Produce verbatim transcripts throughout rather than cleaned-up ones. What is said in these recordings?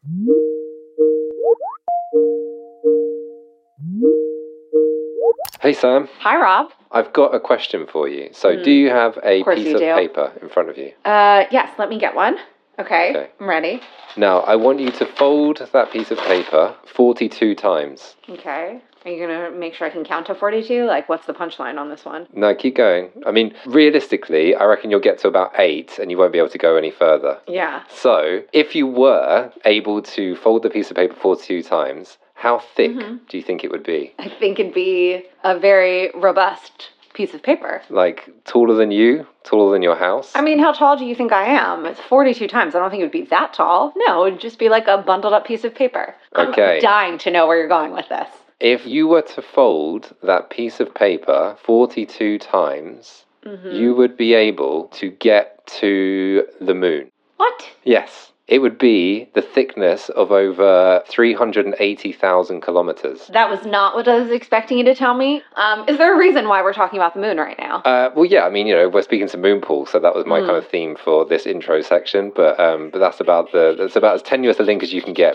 Hey Sam. Hi Rob. I've got a question for you. So Mm. do you have a Of piece you of do. paper in front of you? Uh, yes, let me get one. Okay, Okay. I'm ready. Now, I want you to fold that piece of paper forty-two times. Okay. Are you going to make sure I can count to forty-two? Like, what's the punchline on this one? No, keep going. I mean, realistically, I reckon you'll get to about eight and you won't be able to go any further. Yeah. So, if you were able to fold the piece of paper forty-two times, how thick Mm-hmm. do you think it would be? I think it'd be a very robust piece of paper. Like, taller than you? Taller than your house? I mean, how tall do you think I am? It's forty-two times. I don't think it would be that tall. No, it would just be like a bundled up piece of paper. Okay. I'm dying to know where you're going with this. If you were to fold that piece of paper forty-two times, Mm-hmm. you would be able to get to the moon. What? Yes. It would be the thickness of over three hundred eighty thousand kilometers. That was not what I was expecting you to tell me. Um, is there a reason why we're talking about the moon right now? Uh, well, yeah, I mean, you know, we're speaking to Moonpool, so that was my Mm. kind of theme for this intro section. But um, but that's about the that's about as tenuous a link as you can get.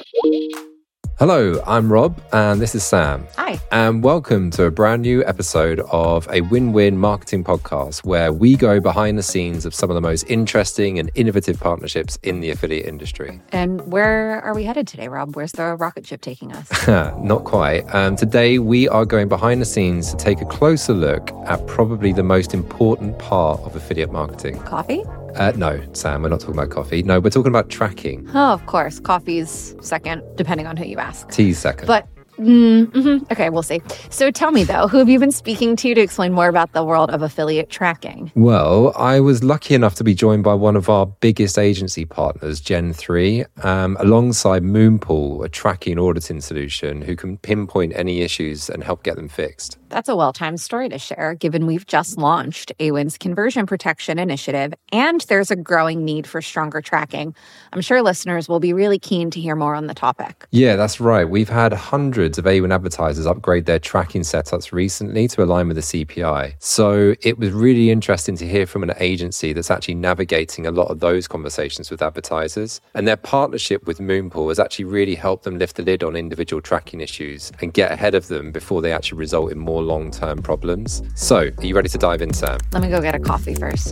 Hello, I'm Rob, and this is Sam. Hi. And welcome to a brand new episode of a win-win marketing podcast where we go behind the scenes of some of the most interesting and innovative partnerships in the affiliate industry. And where are we headed today, Rob? Where's the rocket ship taking us? Not quite. Um, today, we are going behind the scenes to take a closer look at probably the most important part of affiliate marketing. Coffee? Uh, no, Sam, we're not talking about coffee. No, we're talking about tracking. Oh, of course. Coffee's second, depending on who you ask. Tea's second. But, mm, mm-hmm. Okay, we'll see. So tell me, though, who have you been speaking to to explain more about the world of affiliate tracking? Well, I was lucky enough to be joined by one of our biggest agency partners, Gen three, um, alongside Moonpool, a tracking auditing solution who can pinpoint any issues and help get them fixed. That's a well-timed story to share, given we've just launched A W I N's Conversion Protection Initiative, and there's a growing need for stronger tracking. I'm sure listeners will be really keen to hear more on the topic. Yeah, that's right. We've had hundreds of A W I N advertisers upgrade their tracking setups recently to align with the C P I. So it was really interesting to hear from an agency that's actually navigating a lot of those conversations with advertisers. And their partnership with Moonpool has actually really helped them lift the lid on individual tracking issues and get ahead of them before they actually result in more long-term problems. So, are you ready to dive in, Sam? Let me go get a coffee first.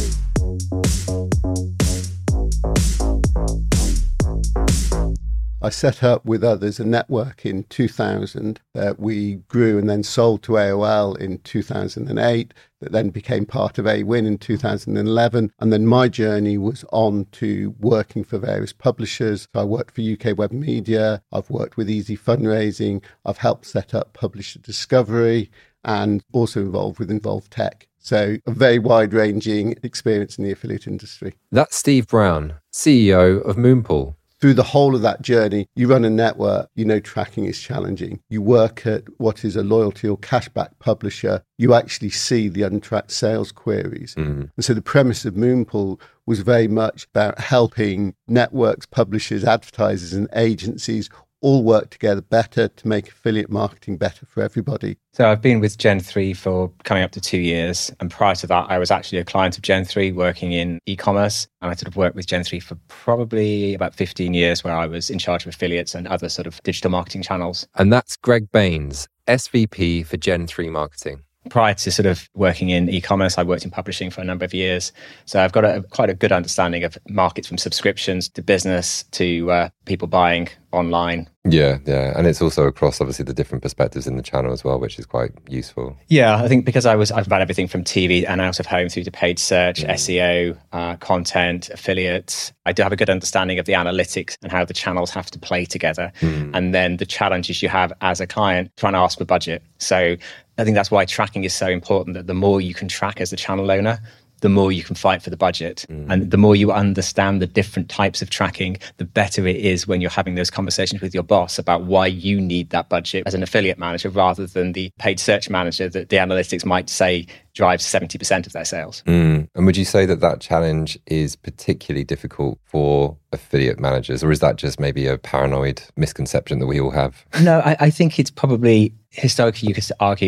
I set up with others a network in two thousand that we grew and then sold to A O L in two thousand eight, that then became part of A W I N in two thousand eleven. And then my journey was on to working for various publishers. So I worked for U K Web Media, I've worked with Easy Fundraising, I've helped set up Publisher Discovery, and also involved with Involved Tech. So a very wide-ranging experience in the affiliate industry. That's Steve Brown, C E O of Moonpool. Through the whole of that journey, you run a network, you know tracking is challenging. You work at what is a loyalty or cashback publisher, you actually see the untracked sales queries. Mm. And so the premise of Moonpool was very much about helping networks, publishers, advertisers and agencies all work together better to make affiliate marketing better for everybody. So I've been with Gen three for coming up to two years. And prior to that, I was actually a client of Gen three working in e-commerce. And I sort of worked with Gen three for probably about fifteen years where I was in charge of affiliates and other sort of digital marketing channels. And that's Greg Baines, S V P for Gen three Marketing. Prior to sort of working in e-commerce, I worked in publishing for a number of years. So I've got a, quite a good understanding of markets from subscriptions to business to uh, people buying online. Yeah, yeah. And it's also across obviously the different perspectives in the channel as well, which is quite useful. Yeah, I think because I was, I've run everything from T V and out of home through to paid search, mm. S E O, uh, content, affiliates. I do have a good understanding of the analytics and how the channels have to play together. Mm. And then the challenges you have as a client trying to ask for budget. So I think that's why tracking is so important, that the more you can track as a channel owner, the more you can fight for the budget. Mm. And the more you understand the different types of tracking, the better it is when you're having those conversations with your boss about why you need that budget as an affiliate manager rather than the paid search manager that the analytics might say drives seventy percent of their sales. Mm. And would you say that that challenge is particularly difficult for affiliate managers, or is that just maybe a paranoid misconception that we all have? No, I, I think it's probably, historically, you could argue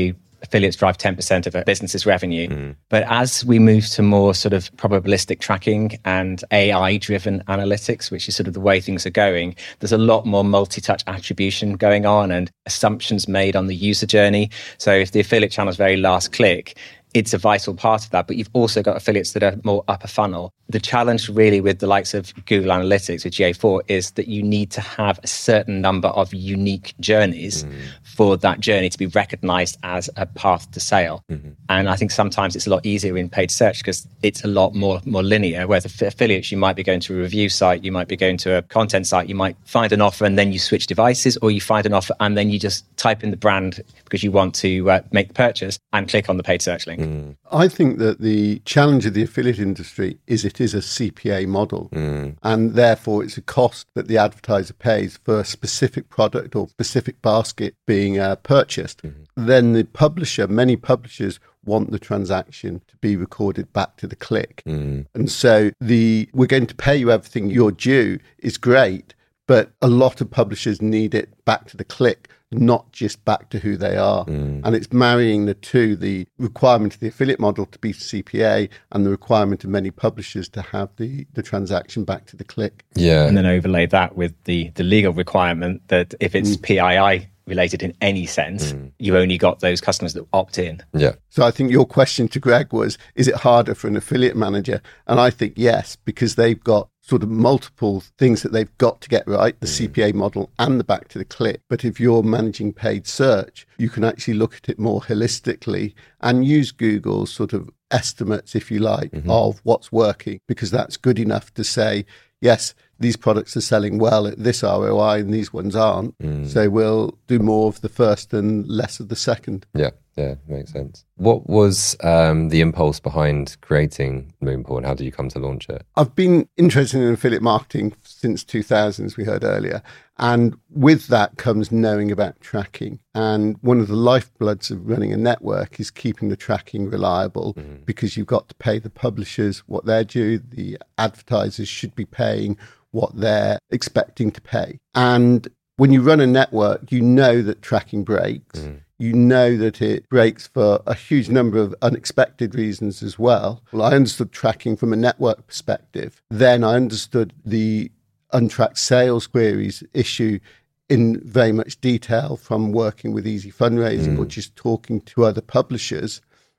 affiliates drive ten percent of a business's revenue. Mm. But as we move to more sort of probabilistic tracking and A I-driven analytics, which is sort of the way things are going, there's a lot more multi-touch attribution going on and assumptions made on the user journey. So if the affiliate channel is very last click, it's a vital part of that, but you've also got affiliates that are more upper funnel. The challenge really with the likes of Google Analytics with G A four is that you need to have a certain number of unique journeys mm. for that journey to be recognized as a path to sale. Mm-hmm. And I think sometimes it's a lot easier in paid search because it's a lot more, more linear, whereas affiliates, you might be going to a review site, you might be going to a content site, you might find an offer and then you switch devices, or you find an offer and then you just type in the brand because you want to uh, make the purchase and click on the paid search link. Mm. I think that the challenge of the affiliate industry is it is a C P A model, mm. and therefore it's a cost that the advertiser pays for a specific product or specific basket being uh, purchased. Mm. Then the publisher, many publishers want the transaction to be recorded back to the click. Mm. And so the we're going to pay you everything you're due is great, but a lot of publishers need it back to the click, not just back to who they are. Mm. And it's marrying the two, the requirement of the affiliate model to be C P A and the requirement of many publishers to have the, the transaction back to the click. Yeah. And then overlay that with the, the legal requirement that if it's mm. P I I related in any sense, mm. you only got those customers that opt in. Yeah. So I think your question to Greg was, is it harder for an affiliate manager? And I think yes, because they've got sort of multiple things that they've got to get right, the mm. C P A model and the back to the click. But if you're managing paid search, you can actually look at it more holistically and use Google's sort of estimates, if you like, mm-hmm. of what's working, because that's good enough to say, yes, these products are selling well at this R O I and these ones aren't. Mm. So we'll do more of the first and less of the second. Yeah, yeah, makes sense. What was um, the impulse behind creating Moonpool and how did you come to launch it? I've been interested in affiliate marketing since two thousand, as we heard earlier. And with that comes knowing about tracking. And one of the lifebloods of running a network is keeping the tracking reliable mm. because you've got to pay the publishers what they're due. The advertisers should be paying what they're expecting to pay. And when you run a network, you know that tracking breaks. Mm. You know that it breaks for a huge number of unexpected reasons as well. Well, I understood tracking from a network perspective. Then I understood the untracked sales queries issue in very much detail from working with Easy Fundraising mm. or just talking to other publishers.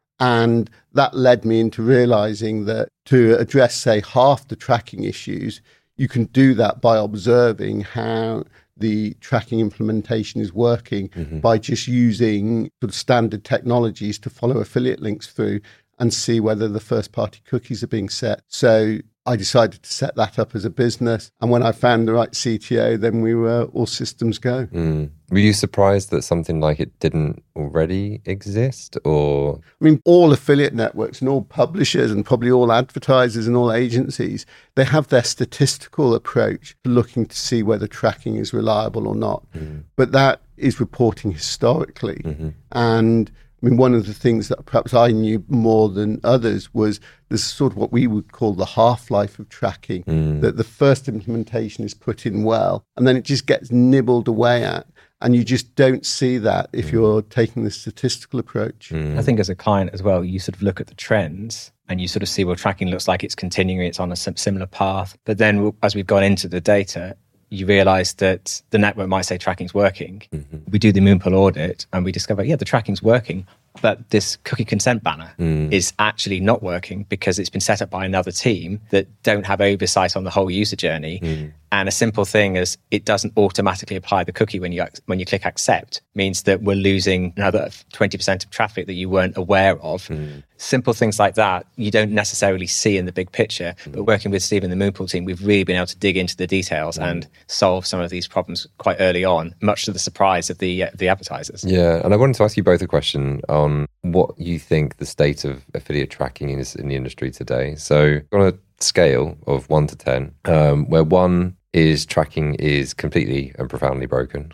And that led me into realizing that to address, say, half the tracking issues, you can do that by observing how the tracking implementation is working mm-hmm. by just using sort of standard technologies to follow affiliate links through and see whether the first-party cookies are being set. So I decided to set that up as a business. And when I found the right C T O, then we were all systems go. Mm. Were you surprised that something like it didn't already exist? Or I mean, all affiliate networks and all publishers and probably all advertisers and all agencies, they have their statistical approach to looking to see whether tracking is reliable or not. Mm. But that is reporting historically. Mm-hmm. And I mean, one of the things that perhaps I knew more than others was there's sort of what we would call the half-life of tracking, mm. that the first implementation is put in well, and then it just gets nibbled away at. And you just don't see that if mm. you're taking the statistical approach. Mm. I think as a client as well, you sort of look at the trends and you sort of see what tracking looks like. It's continuing, it's on a similar path. But then as we've gone into the data, you realize that the network might say tracking's working. Mm-hmm. We do the Moonpool audit and we discover, yeah, the tracking's working, but this cookie consent banner mm. is actually not working because it's been set up by another team that don't have oversight on the whole user journey. Mm. And a simple thing as it doesn't automatically apply the cookie when you when you click accept means that we're losing another twenty percent of traffic that you weren't aware of. Mm. Simple things like that you don't necessarily see in the big picture. Mm. But working with Steve and the Moonpool team, we've really been able to dig into the details mm. and solve some of these problems quite early on, much to the surprise of the uh, the advertisers. Yeah, and I wanted to ask you both a question on what you think the state of affiliate tracking is in the industry today. So on a scale of one to ten, um, where one is tracking is completely and profoundly broken,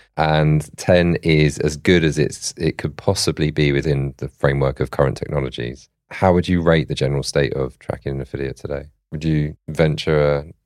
and ten is as good as it's it could possibly be within the framework of current technologies. How would you rate the general state of tracking an affiliate today? Would you venture a,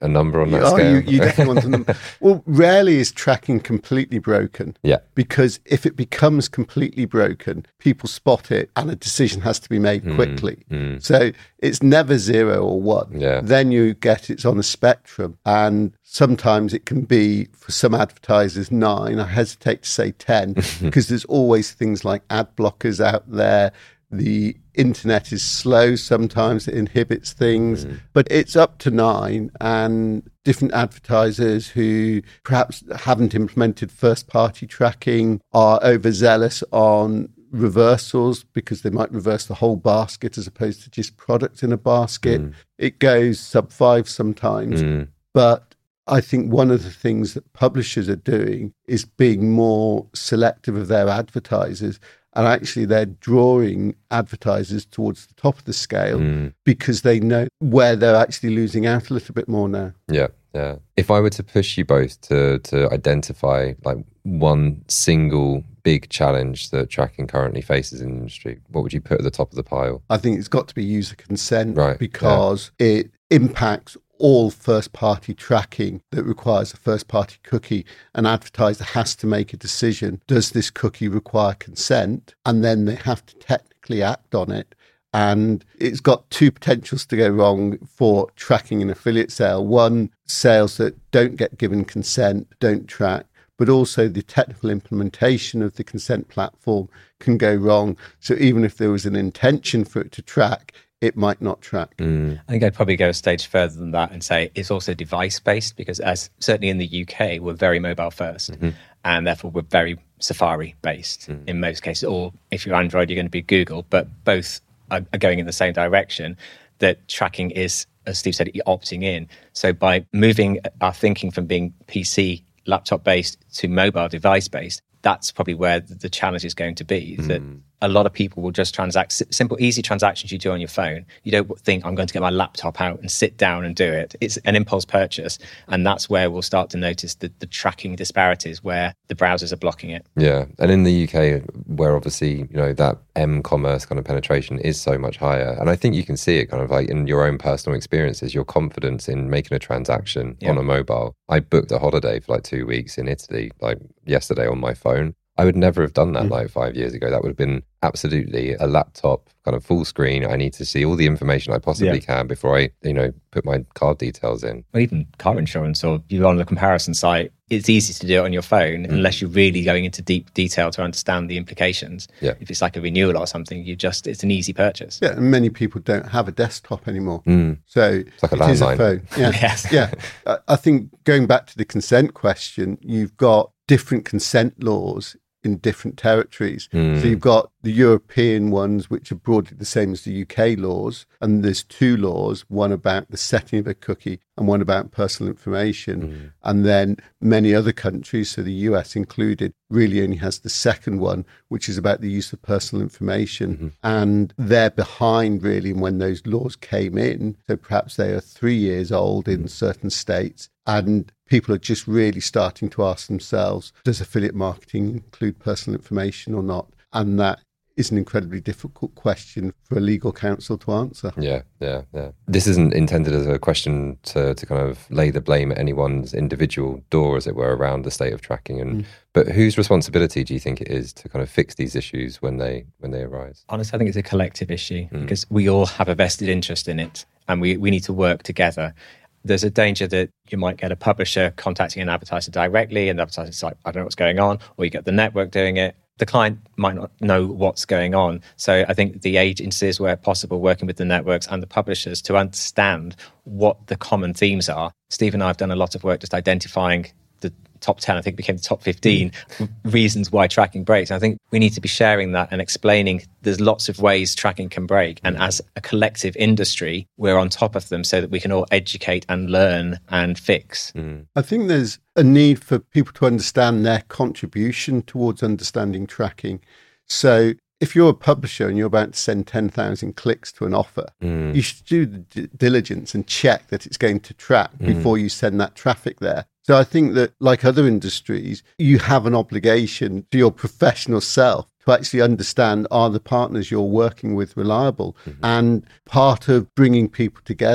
a number on that oh, scale? You, you definitely want a number. Well, rarely is tracking completely broken. Yeah. Because if it becomes completely broken, people spot it and a decision has to be made quickly. Mm, mm. So it's never zero or one. Yeah. Then you get it's on a spectrum. And sometimes it can be, for some advertisers, nine. I hesitate to say ten because there's always things like ad blockers out there. The internet is slow sometimes, it inhibits things, mm. but it's up to nine, and different advertisers who perhaps haven't implemented first-party tracking are overzealous on reversals because they might reverse the whole basket as opposed to just products in a basket. Mm. It goes sub five sometimes, mm. but I think one of the things that publishers are doing is being more selective of their advertisers. And actually, they're drawing advertisers towards the top of the scale mm. because they know where they're actually losing out a little bit more now. Yeah, yeah. If I were to push you both to to identify like one single big challenge that tracking currently faces in the industry, what would you put at the top of the pile? I think it's got to be user consent, right? Because yeah. it impacts all first-party tracking that requires a first-party cookie. An advertiser has to make a decision. Does this cookie require consent? And then they have to technically act on it. And it's got two potentials to go wrong for tracking an affiliate sale. One, sales that don't get given consent, don't track, but also the technical implementation of the consent platform can go wrong. So even if there was an intention for it to track, it might not track. Mm. I think I'd probably go a stage further than that and say it's also device-based, because as certainly in the U K, we're very mobile-first, mm-hmm. and therefore we're very Safari-based mm. in most cases. Or if you're Android, you're going to be Google, but both are, are going in the same direction, that tracking is, as Steve said, opting in. So by moving our thinking from being P C, laptop-based to mobile device-based, that's probably where the challenge is going to be, that mm. a lot of people will just transact simple, easy transactions you do on your phone. You don't think, I'm going to get my laptop out and sit down and do it. It's an impulse purchase. And that's where we'll start to notice the, the tracking disparities where the browsers are blocking it. Yeah. And in the U K, where obviously, you know, that m-commerce kind of penetration is so much higher. And I think you can see it kind of like in your own personal experiences, your confidence in making a transaction yeah. on a mobile. I booked a holiday for like two weeks in Italy, like yesterday on my phone. I would never have done that mm. like five years ago. That would have been absolutely a laptop kind of full screen. I need to see all the information I possibly yeah. can before I, you know, put my card details in. Or even car insurance, or you're on the comparison site. It's easy to do it on your phone mm. unless you're really going into deep detail to understand the implications. Yeah. If it's like a renewal or something, you just, it's an easy purchase. Yeah, and many people don't have a desktop anymore. Mm. So it's like a it is landline. a phone. Yeah. yes. yeah. I think going back to the consent question, you've got different consent laws in different territories. Mm. So you've got the European ones, which are broadly the same as the U K laws. And there's two laws, one about the setting of a cookie and one about personal information. Mm. And then many other countries, so the U S included, really only has the second one, which is about the use of personal information. Mm-hmm. And they're behind really when those laws came in. So perhaps they are three years old in certain states. And people are just really starting to ask themselves, does affiliate marketing include personal information or not? And that is an incredibly difficult question for a legal counsel to answer. Yeah, yeah, yeah. This isn't intended as a question to, to kind of lay the blame at anyone's individual door, as it were, around the state of tracking. And mm. but whose responsibility do you think it is to kind of fix these issues when they when they arise? Honestly, I think it's a collective issue mm. because we all have a vested interest in it, and we, we need to work together. There's a danger that you might get a publisher contacting an advertiser directly, and the advertiser's like, I don't know what's going on, or you get the network doing it. The client might not know what's going on. So I think the agencies, where possible, working with the networks and the publishers to understand what the common themes are. Steve and I have done a lot of work just identifying the top ten, I think became the top fifteen mm. reasons why tracking breaks. And I think we need to be sharing that and explaining there's lots of ways tracking can break. And as a collective industry, we're on top of them so that we can all educate and learn and fix. Mm. I think there's a need for people to understand their contribution towards understanding tracking. So if you're a publisher and you're about to send ten thousand clicks to an offer, mm. you should do the d- diligence and check that it's going to track mm. before you send that traffic there. So I think that, like other industries, you have an obligation to your professional self to actually understand, are the partners you're working with reliable? Mm-hmm. And part of bringing people together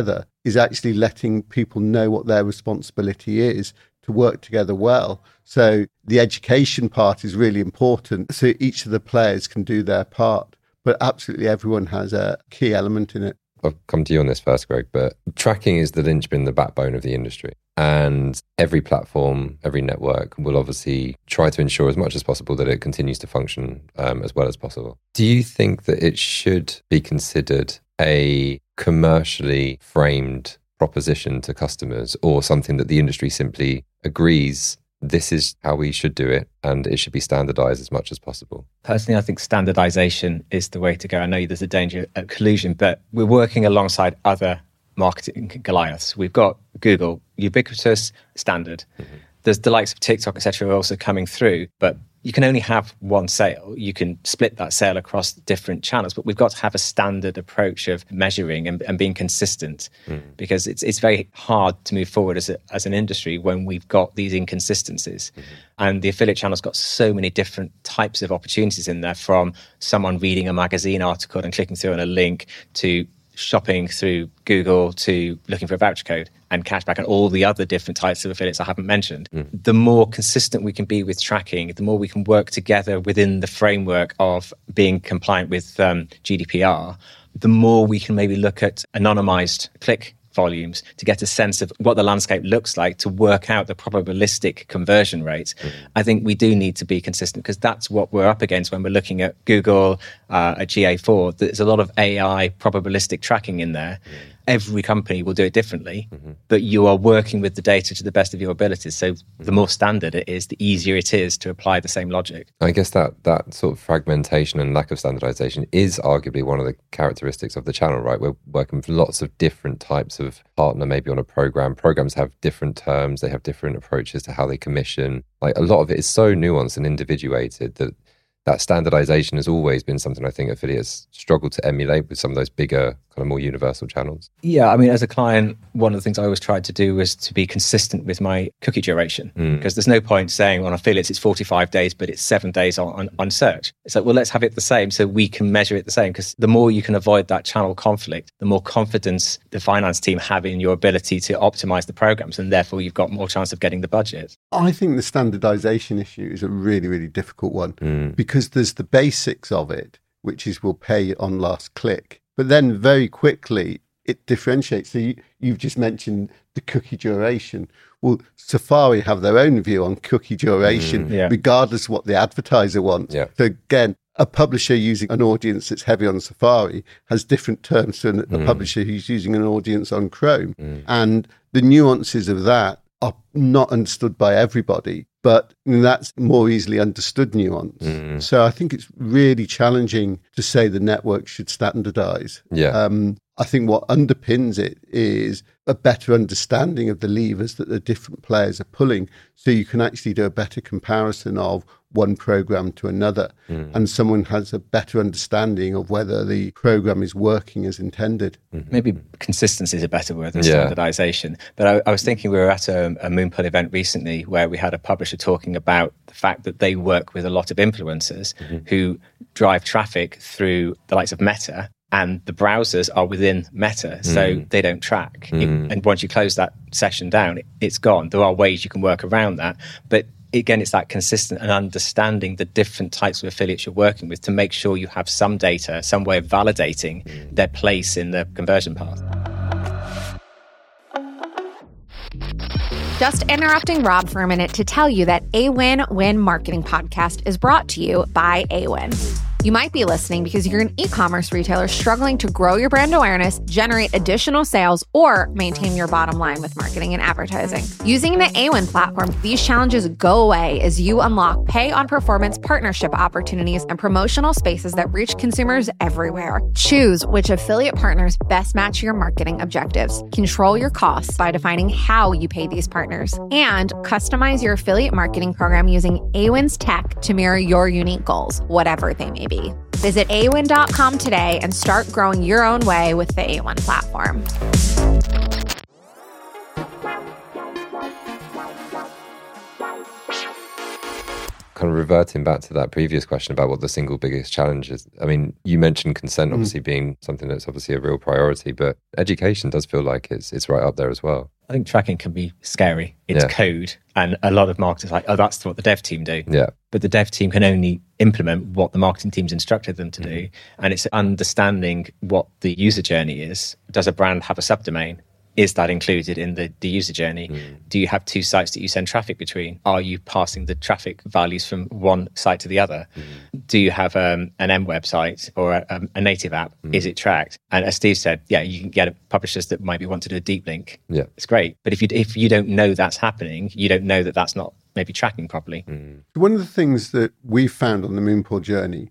is actually letting people know what their responsibility is to work together well. So the education part is really important, so each of the players can do their part, but absolutely everyone has a key element in it. I'll come to you on this first, Greg, but tracking is the linchpin, the backbone of the industry. And every platform, every network will obviously try to ensure as much as possible that it continues to function um, as well as possible. Do you think that it should be considered a commercially framed proposition to customers, or something that the industry simply agrees this is how we should do it and it should be standardized as much as possible? Personally, I think standardization is the way to go. I know there's a danger of collusion, but we're working alongside other marketing Goliaths. We've got Google, ubiquitous, standard. Mm-hmm. There's the likes of TikTok, et cetera, also coming through, but you can only have one sale. You can split that sale across different channels, but we've got to have a standard approach of measuring and, and being consistent, mm. because it's it's very hard to move forward as a, as an industry when we've got these inconsistencies. Mm-hmm. And the affiliate channel's got so many different types of opportunities in there, from someone reading a magazine article and clicking through on a link, to shopping through Google, to looking for a voucher code and cashback, and all the other different types of affiliates I haven't mentioned. Mm. The more consistent we can be with tracking, the more we can work together within the framework of being compliant with um, G D P R, the more we can maybe look at anonymized click volumes to get a sense of what the landscape looks like, to work out the probabilistic conversion rate. Mm. I think we do need to be consistent, because that's what we're up against when we're looking at Google, uh, at G A four. There's a lot of A I probabilistic tracking in there. Mm. Every company will do it differently, mm-hmm. but you are working with the data to the best of your abilities. So mm-hmm. the more standard it is, the easier it is to apply the same logic. I guess that that sort of fragmentation and lack of standardization is arguably one of the characteristics of the channel, right? We're working with lots of different types of partner, maybe on a program. Programs have different terms, they have different approaches to how they commission. Like, a lot of it is so nuanced and individuated that that standardization has always been something I think affiliates struggle to emulate with some of those bigger, kind of more universal channels. Yeah, I mean, as a client, one of the things I always tried to do was to be consistent with my cookie duration, mm. because there's no point saying on affiliates it's forty-five days, but it's seven days on, on, on search. It's like, well, let's have it the same so we can measure it the same, because the more you can avoid that channel conflict, the more confidence the finance team have in your ability to optimize the programs, and therefore you've got more chance of getting the budget. I think the standardization issue is a really, really difficult one, mm. because there's the basics of it, which is we'll pay on last click. But then very quickly, it differentiates. So you, you've just mentioned the cookie duration. Well, Safari have their own view on cookie duration, mm, yeah. regardless of what the advertiser wants. Yeah. So again, a publisher using an audience that's heavy on Safari has different terms to an, mm. a publisher who's using an audience on Chrome. Mm. And the nuances of that are not understood by everybody, but that's more easily understood nuance. Mm. So I think it's really challenging to say the network should standardize. Yeah. Um, I think what underpins it is a better understanding of the levers that the different players are pulling, so you can actually do a better comparison of one program to another, mm. and someone has a better understanding of whether the program is working as intended. Mm-hmm. Maybe consistency is a better word than yeah. standardization. But I, I was thinking, we were at a, a Moonpool event recently where we had a publisher talking about the fact that they work with a lot of influencers mm-hmm. who drive traffic through the likes of Meta, and the browsers are within Meta, so mm. they don't track. Mm. It, and once you close that session down, it, it's gone. There are ways you can work around that. But again, it's that consistent and understanding the different types of affiliates you're working with to make sure you have some data, some way of validating mm. their place in the conversion path. Just interrupting Rob for a minute to tell you that A Win Win Marketing Podcast is brought to you by A Win. You might be listening because you're an e-commerce retailer struggling to grow your brand awareness, generate additional sales, or maintain your bottom line with marketing and advertising. Using the A Win platform, these challenges go away as you unlock pay-on-performance partnership opportunities and promotional spaces that reach consumers everywhere. Choose which affiliate partners best match your marketing objectives. Control your costs by defining how you pay these partners. And customize your affiliate marketing program using A Win's tech to mirror your unique goals, whatever they may be. Visit A win dot com today and start growing your own way with the A Win platform. kind of reverting back to that previous question about what the single biggest challenge is. I mean, you mentioned consent obviously mm. being something that's obviously a real priority, but education does feel like it's it's right up there as well. I think tracking can be scary. It's yeah. code. And a lot of marketers are like, oh, that's what the dev team do. Yeah. But the dev team can only implement what the marketing team's instructed them to mm-hmm. do. And it's understanding what the user journey is. Does a brand have a subdomain? Is that included in the, the user journey? Mm. Do you have two sites that you send traffic between? Are you passing the traffic values from one site to the other? Mm. Do you have um, an M website or a, a native app? Mm. Is it tracked? And as Steve said, yeah, you can get publishers that maybe want to do a deep link. Yeah, it's great. But if you if you don't know that's happening, you don't know that that's not maybe tracking properly. Mm. One of the things that we found on the Moonpool journey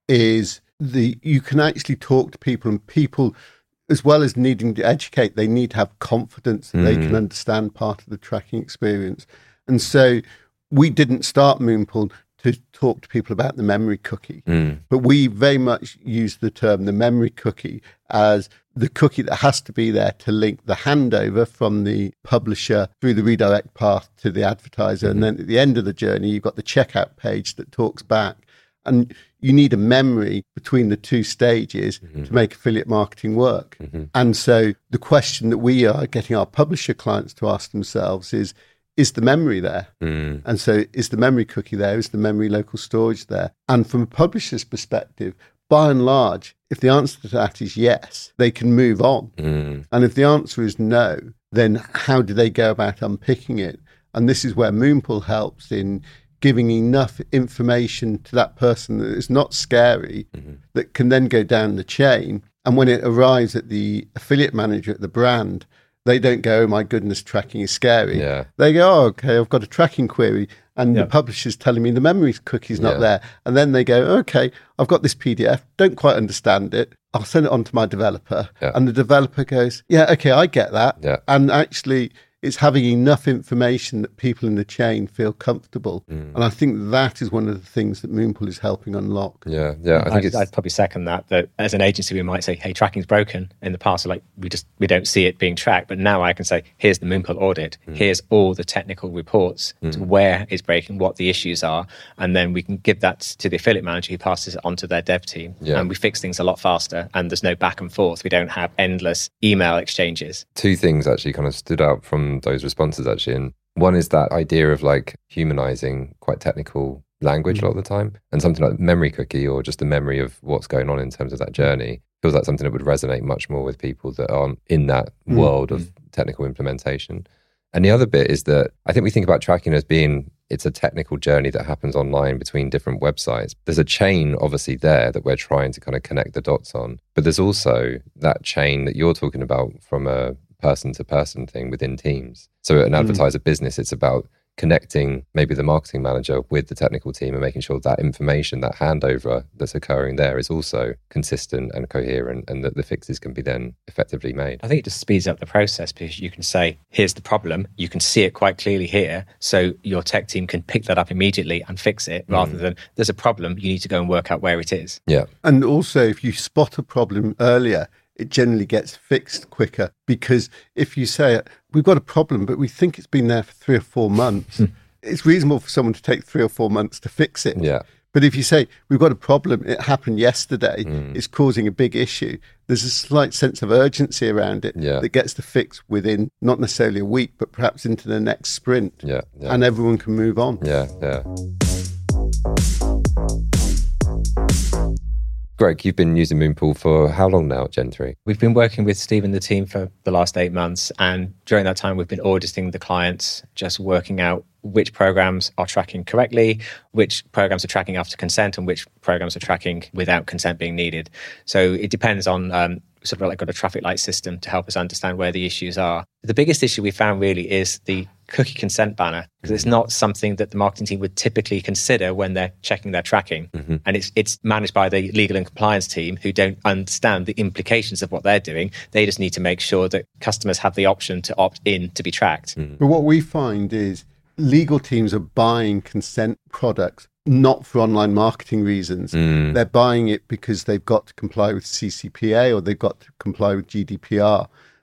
is the you can actually talk to people, and people, as well as needing to educate, they need to have confidence that mm. they can understand part of the tracking experience. And so we didn't start Moonpool to talk to people about the memory cookie, mm. but we very much use the term the memory cookie as the cookie that has to be there to link the handover from the publisher through the redirect path to the advertiser. Mm-hmm. And then at the end of the journey, you've got the checkout page that talks back. And you need a memory between the two stages mm-hmm. to make affiliate marketing work. Mm-hmm. And so the question that we are getting our publisher clients to ask themselves is, is the memory there? Mm. And so is the memory cookie there? Is the memory local storage there? And from a publisher's perspective, by and large, if the answer to that is yes, they can move on. Mm. And if the answer is no, then how do they go about unpicking it? And this is where Moonpool helps in giving enough information to that person that is not scary, mm-hmm. that can then go down the chain. And when it arrives at the affiliate manager at the brand, they don't go, oh my goodness, tracking is scary. Yeah. They go, oh, okay, I've got a tracking query. And yeah. the publisher's telling me the memory cookie's not yeah. there. And then they go, okay, I've got this P D F, don't quite understand it. I'll send it on to my developer. Yeah. And the developer goes, yeah, okay, I get that. Yeah. And actually, it's having enough information that people in the chain feel comfortable. Mm. And I think that is one of the things that Moonpool is helping unlock. Yeah, yeah. I think I'd, it's... I'd probably second that, that as an agency, we might say, hey, tracking's broken. In the past, like we just, we don't see it being tracked. But now I can say, here's the Moonpool audit. Mm. Here's all the technical reports mm. to where it's breaking, what the issues are. And then we can give that to the affiliate manager who passes it on to their dev team. Yeah. And we fix things a lot faster. And there's no back and forth. We don't have endless email exchanges. Two things actually kind of stood out from those responses actually. And one is that idea of like humanizing quite technical language mm-hmm. a lot of the time, and something like memory cookie or just the memory of what's going on in terms of that journey feels like something that would resonate much more with people that aren't in that mm-hmm. world of technical implementation. And the other bit is that I think we think about tracking as being it's a technical journey that happens online between different websites. There's a chain obviously there that we're trying to kind of connect the dots on, but there's also that chain that you're talking about from a person to person thing within teams. So an advertiser mm. business, it's about connecting maybe the marketing manager with the technical team and making sure that information, that handover that's occurring there is also consistent and coherent, and that the fixes can be then effectively made. I think it just speeds up the process because you can say, here's the problem, you can see it quite clearly here, so your tech team can pick that up immediately and fix it, rather mm. than there's a problem, you need to go and work out where it is. Yeah. And also, if you spot a problem earlier, it generally gets fixed quicker, because if you say, we've got a problem, but we think it's been there for three or four months, it's reasonable for someone to take three or four months to fix it. Yeah. But if you say, we've got a problem, it happened yesterday, mm. it's causing a big issue, there's a slight sense of urgency around it yeah. that gets to fix within not necessarily a week, but perhaps into the next sprint. Yeah. yeah. And everyone can move on. Yeah, yeah. Greg, you've been using Moonpool for how long now at Gentry? We've been working with Steve and the team for the last eight months. And during that time, we've been auditing the clients, just working out which programs are tracking correctly, which programs are tracking after consent, and which programs are tracking without consent being needed. So it depends on um, sort of like got a traffic light system to help us understand where the issues are. The biggest issue we found really is the cookie consent banner, because it's not something that the marketing team would typically consider when they're checking their tracking. Mm-hmm. And it's it's managed by the legal and compliance team, who don't understand the implications of what they're doing. They just need to make sure that customers have the option to opt in to be tracked. Mm-hmm. But what we find is legal teams are buying consent products not for online marketing reasons. Mm. They're buying it because they've got to comply with C C P A or they've got to comply with G D P R.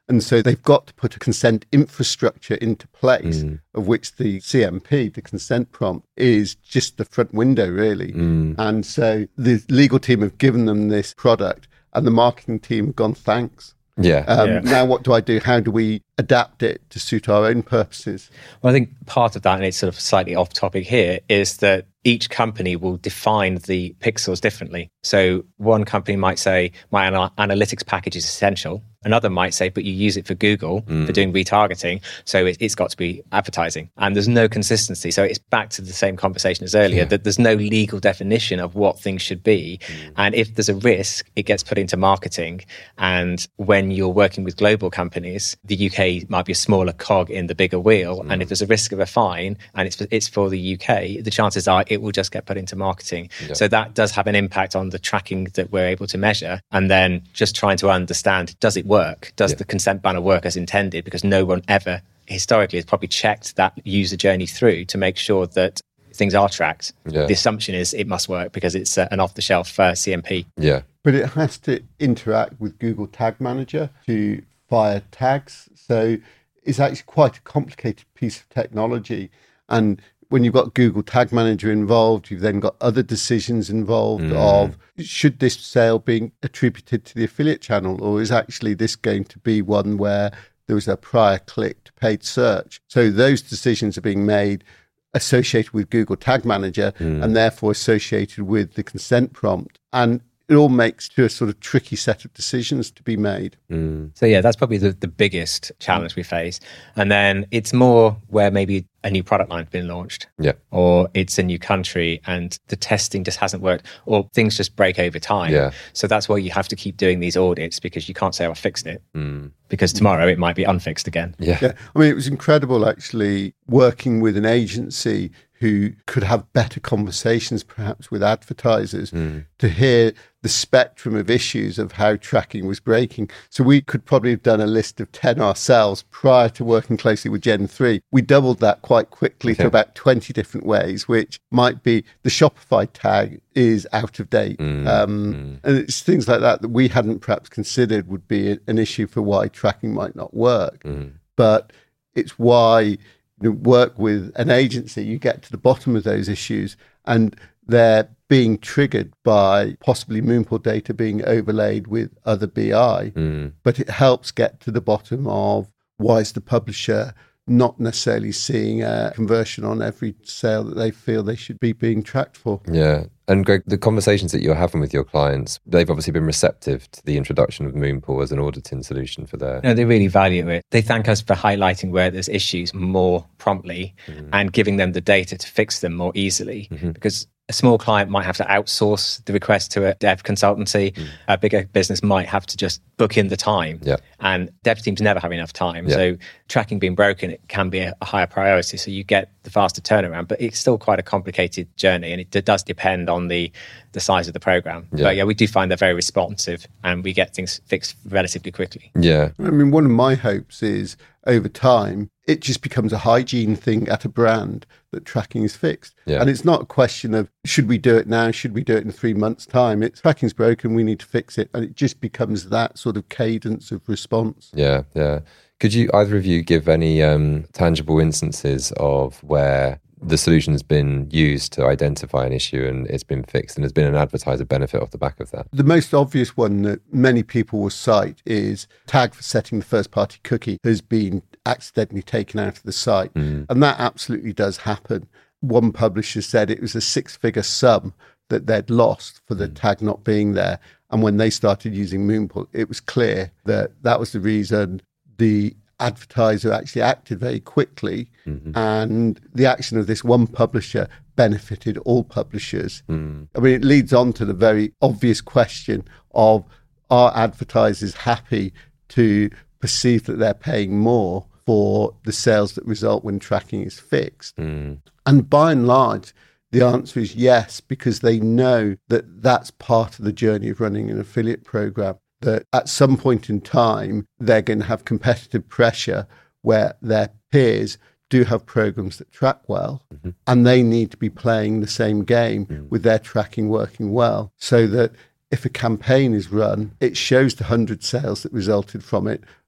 And so they've got to put a consent infrastructure into place, mm. of which the C M P, the consent prompt, is just the front window, really. Mm. And so the legal team have given them this product and the marketing team have gone, thanks. Yeah. Um, yeah. Now, what do I do? How do we adapt it to suit our own purposes? Well, I think part of that, and it's sort of slightly off topic here, is that each company will define the pixels differently. So one company might say, my anal- analytics package is essential. Another might say, but you use it for Google mm. for doing retargeting, so it, it's got to be advertising. And there's no consistency. So it's back to the same conversation as earlier, yeah. that there's no legal definition of what things should be. Mm. And if there's a risk, it gets put into marketing. And when you're working with global companies, the U K might be a smaller cog in the bigger wheel. Mm. And if there's a risk of a fine and it's for, it's for the U K, the chances are it will just get put into marketing. Yeah. So that does have an impact on the tracking that we're able to measure. And then just trying to understand, does it work? work? Does yeah. the consent banner work as intended? Because no one ever historically has probably checked that user journey through to make sure that things are tracked. Yeah. The assumption is it must work because it's uh, an off-the-shelf uh, C M P. Yeah, but it has to interact with Google Tag Manager to fire tags. So it's actually quite a complicated piece of technology. And when you've got Google Tag Manager involved, you've then got other decisions involved mm. of, should this sale be attributed to the affiliate channel, or is actually this going to be one where there was a prior click to paid search? So those decisions are being made associated with Google Tag Manager mm. and therefore associated with the consent prompt. And it all makes to a sort of tricky set of decisions to be made. Mm. So yeah, that's probably the, the biggest challenge we face. And then it's more where maybe a new product line has been launched, yeah, or it's a new country and the testing just hasn't worked, or things just break over time. Yeah. So that's why you have to keep doing these audits, because you can't say, oh, I fixed it, mm. because tomorrow it might be unfixed again. Yeah. yeah. I mean, it was incredible actually working with an agency who could have better conversations perhaps with advertisers mm. to hear the spectrum of issues of how tracking was breaking. So we could probably have done a list of ten ourselves prior to working closely with Gen three. We doubled that quite quickly okay. to about twenty different ways, which might be the Shopify tag is out of date. Mm. Um, mm. And it's things like that that we hadn't perhaps considered would be an issue for why tracking might not work. Mm. But it's why you work with an agency, you get to the bottom of those issues, and they're being triggered by possibly Moonpool data being overlaid with other B I. Mm. But it helps get to the bottom of why is the publisher not necessarily seeing a conversion on every sale that they feel they should be being tracked for. Yeah. And Greg, the conversations that you're having with your clients, they've obviously been receptive to the introduction of Moonpool as an auditing solution for their... No, they really value it. They thank us for highlighting where there's issues more promptly mm. and giving them the data to fix them more easily. Mm-hmm. Because a small client might have to outsource the request to a dev consultancy. Mm. A bigger business might have to just book in the time. Yeah. And dev teams never have enough time. Yeah. So tracking being broken, it can be a, a higher priority. So you get the faster turnaround, but it's still quite a complicated journey. And it d- does depend on the, the size of the program. Yeah. But yeah, we do find they're very responsive and we get things fixed relatively quickly. Yeah. I mean, one of my hopes is over time, it just becomes a hygiene thing at a brand that tracking is fixed. Yeah. And it's not a question of, should we do it now? Should we do it in three months' time? It's tracking's broken, we need to fix it. And it just becomes that sort of cadence of response. Yeah, yeah. Could you, either of you, give any um, tangible instances of where the solution has been used to identify an issue and it's been fixed and there's been an advertiser benefit off the back of that? The most obvious one that many people will cite is tag for setting the first party cookie has been accidentally taken out of the site. Mm. And that absolutely does happen. One publisher said it was a six figure sum that they'd lost for the mm. tag not being there. And when they started using Moonpool, it was clear that that was the reason. The advertiser actually acted very quickly, mm-hmm. and the action of this one publisher benefited all publishers. Mm. I mean, it leads on to the very obvious question of, are advertisers happy to perceive that they're paying more for the sales that result when tracking is fixed? Mm. And by and large, the answer is yes, because they know that that's part of the journey of running an affiliate program. That at some point in time, they're going to have competitive pressure where their peers do have programs that track well, mm-hmm. and they need to be playing the same game mm-hmm. with their tracking working well, so that if a campaign is run, it shows the one hundred sales that resulted from it,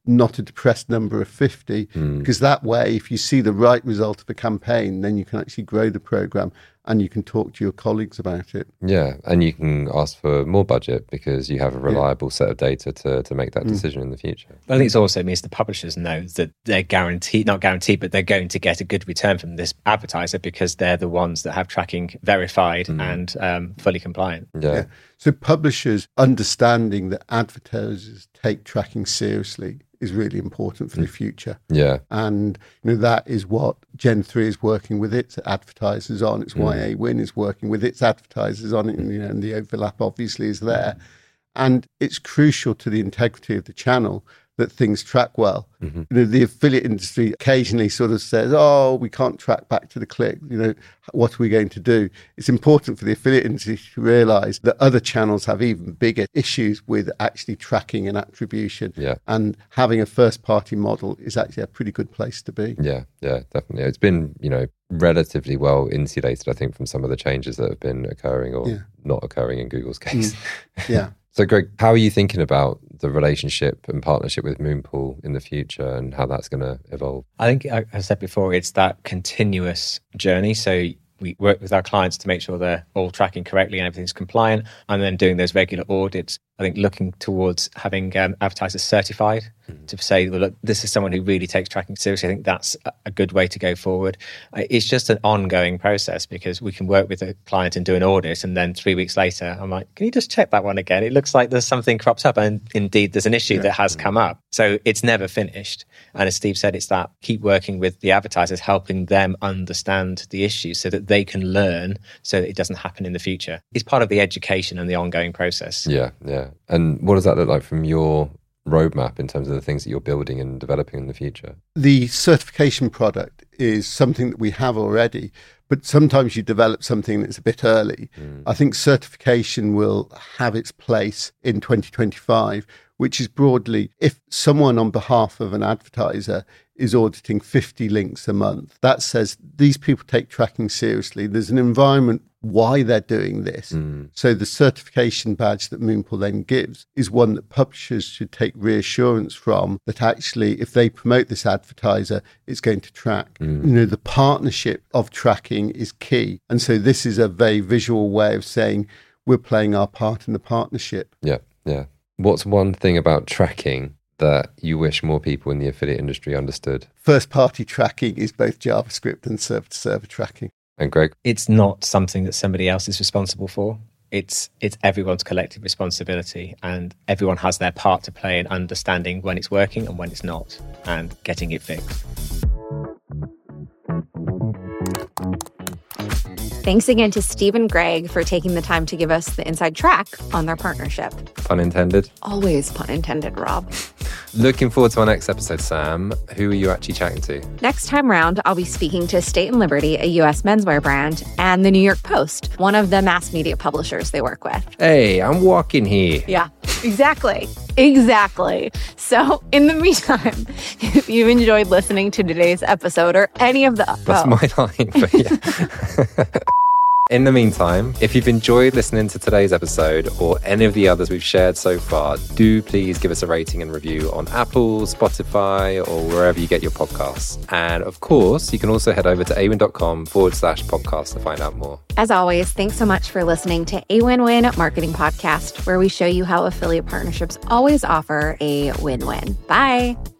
not a depressed number of fifty, mm. because that way, if you see the right result of a campaign, then you can actually grow the program and you can talk to your colleagues about it. Yeah, and you can ask for more budget because you have a reliable yeah. set of data to, to make that mm. decision in the future. I think it also means the publishers know that they're guaranteed, not guaranteed, but they're going to get a good return from this advertiser because they're the ones that have tracking verified mm. and um, fully compliant. Yeah. yeah. So publishers understanding that advertisers take tracking seriously is really important for the future. Yeah. And you know that is what Gen three is working with its advertisers on. It's why mm. AWin is working with its advertisers on it, and, you know, and the overlap obviously is there. And it's crucial to the integrity of the channel that things track well. Mm-hmm. You know, the affiliate industry occasionally sort of says, oh, we can't track back to the click. You know, what are we going to do? It's important for the affiliate industry to realize that other channels have even bigger issues with actually tracking and attribution. Yeah. And having a first party model is actually a pretty good place to be. Yeah, yeah, definitely. It's been, you know, relatively well insulated, I think, from some of the changes that have been occurring or yeah. not occurring in Google's case. Mm. Yeah. So, Greg, how are you thinking about the relationship and partnership with Moonpool in the future and how that's going to evolve? I think, as I said before, it's that continuous journey. So we work with our clients to make sure they're all tracking correctly and everything's compliant, and then doing those regular audits. I think looking towards having um, advertisers certified mm. to say, well, look, this is someone who really takes tracking seriously. I think that's a good way to go forward. It's just an ongoing process because we can work with a client and do an audit, and then three weeks later, I'm like, can you just check that one again? It looks like there's something crops up, and indeed there's an issue yeah. that has come up. So it's never finished. And as Steve said, it's that keep working with the advertisers, helping them understand the issue so that they can learn so that it doesn't happen in the future. It's part of the education and the ongoing process. Yeah, yeah. And what does that look like from your roadmap in terms of the things that you're building and developing in the future? The certification product is something that we have already, but sometimes you develop something that's a bit early. Mm. I think certification will have its place in twenty twenty-five, which is broadly, if someone on behalf of an advertiser is auditing fifty links a month, that says these people take tracking seriously. There's an environment why they're doing this. Mm. So the certification badge that Moonpool then gives is one that publishers should take reassurance from, that actually if they promote this advertiser, it's going to track. Mm. You know, the partnership of tracking is key. And so this is a very visual way of saying we're playing our part in the partnership. Yeah, yeah. What's one thing about tracking that you wish more people in the affiliate industry understood? First party tracking is both JavaScript and server to server tracking. And Greg? It's not something that somebody else is responsible for. It's it's everyone's collective responsibility, and everyone has their part to play in understanding when it's working and when it's not, and getting it fixed. Thanks again to Steve and Greg for taking the time to give us the inside track on their partnership. Pun intended. Always pun intended, Rob. Looking forward to our next episode, Sam. Who are you actually chatting to? Next time round, I'll be speaking to State and Liberty, a U S menswear brand, and the New York Post, one of the mass media publishers they work with. Hey, I'm walking here. Yeah, exactly. Exactly. So in the meantime, if you've enjoyed listening to today's episode or any of the... That's oh. my line, but yeah. In the meantime, if you've enjoyed listening to today's episode or any of the others we've shared so far, do please give us a rating and review on Apple, Spotify, or wherever you get your podcasts. And of course, you can also head over to awin.com forward slash podcast to find out more. As always, thanks so much for listening to A Win-Win Marketing Podcast, where we show you how affiliate partnerships always offer a win-win. Bye.